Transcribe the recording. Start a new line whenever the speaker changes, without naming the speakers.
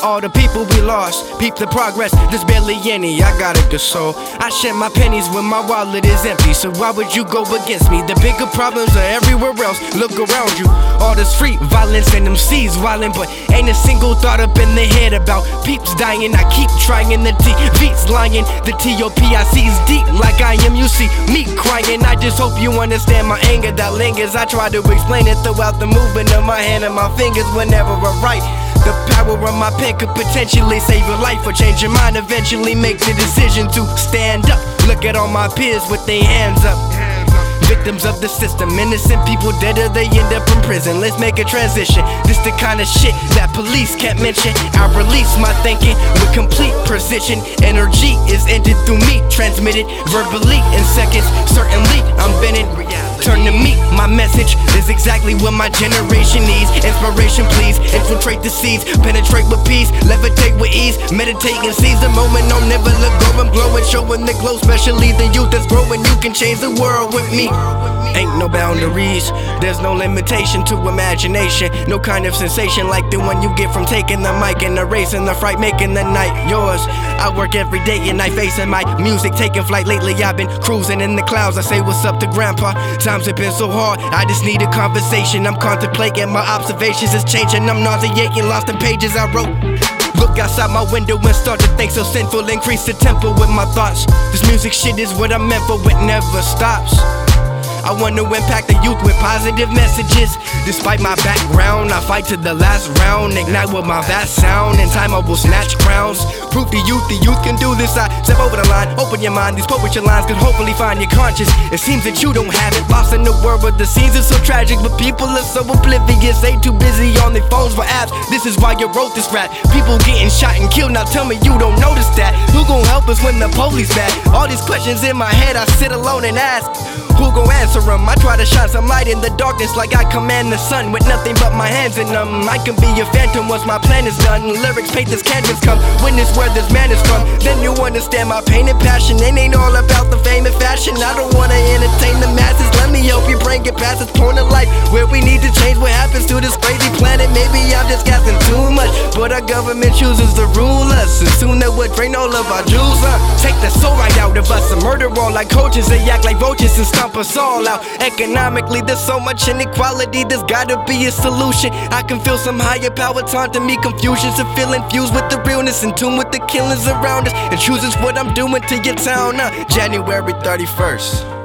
all the people we lost. Peep the progress, there's barely any. I got a good soul. I share my pennies when my wallet is empty. So why would you go against me? The bigger problems are everywhere else. Look around you. All this free violence and them seas wildin', but ain't a single thought up in the head about peeps dying. I keep trying, the TV's lying. The TOPIC's deep like I am. You see me crying. I just hope you understand my anger that lingers. I try to explain it throughout the movement of my hand and my fingers whenever I write. The power of my pen could potentially save your life or change your mind. Eventually make the decision to stand up. Look at all my peers with their hands up. Victims of the system, innocent people dead or they end up in prison. Let's make a transition. This the kind of shit that police can't mention. I release my thinking with complete precision. Energy is ended through me, transmitted verbally in seconds. Certainly I'm bending. Turn to me, my message is exactly what my generation needs. Inspiration please, infiltrate the seeds, penetrate with peace, levitate with ease, meditate and seize the moment. I'll never let go. I'm glowing, showing the glow, especially the youth that's growing. You can change the world with me. Ain't no boundaries, there's no limitation to imagination. No kind of sensation like the one you get from taking the mic and erasing the fright, making the night yours. I work every day and night facing my music, taking flight. Lately I've been cruising in the clouds. I say what's up to grandpa. Times have been so hard, I just need a conversation. I'm contemplating my observations is changing. I'm nauseating, lost in pages I wrote. Look outside my window and start to think so sinful. Increase the tempo with my thoughts. This music shit is what I'm meant for, it never stops. I want to impact the youth with positive messages. Despite my background, I fight to the last round. Ignite with my vast sound. In time I will snatch crowns. Prove the youth can do this. I step over the line, open your mind. These poetry lines could hopefully find your conscience. It seems that you don't have it. Lost in the world where the scenes are so tragic, but people are so oblivious. They too busy on their phones for apps. This is why you wrote this rap. People getting shot and killed. Now tell me you don't notice that. Who gon' help us when the police back? All these questions in my head, I sit alone and ask, who gon' answer them? I try to shine some light in the darkness like I command the sun with nothing but my hands in them. I can be a phantom once my plan is done. Lyrics paint this canvas, come witness where this man is from. Then you understand my pain and passion. It ain't all about the fame and fashion. I don't wanna entertain the masses. Let me help you bring it past this point of life where we need to change what happens to this crazy planet. Maybe I'm just gassing too much, but our government chooses to rule us, and soon they would drain all of our jewels. Take the soul right out of us and murder all like coaches. They act like roaches and stomp us all out. Economically, there's so much inequality, there's gotta be a solution. I can feel some higher power taunting me, confusions to feel infused with the realness, in tune with the killings around us, and chooses what I'm doing to your town. January 31st.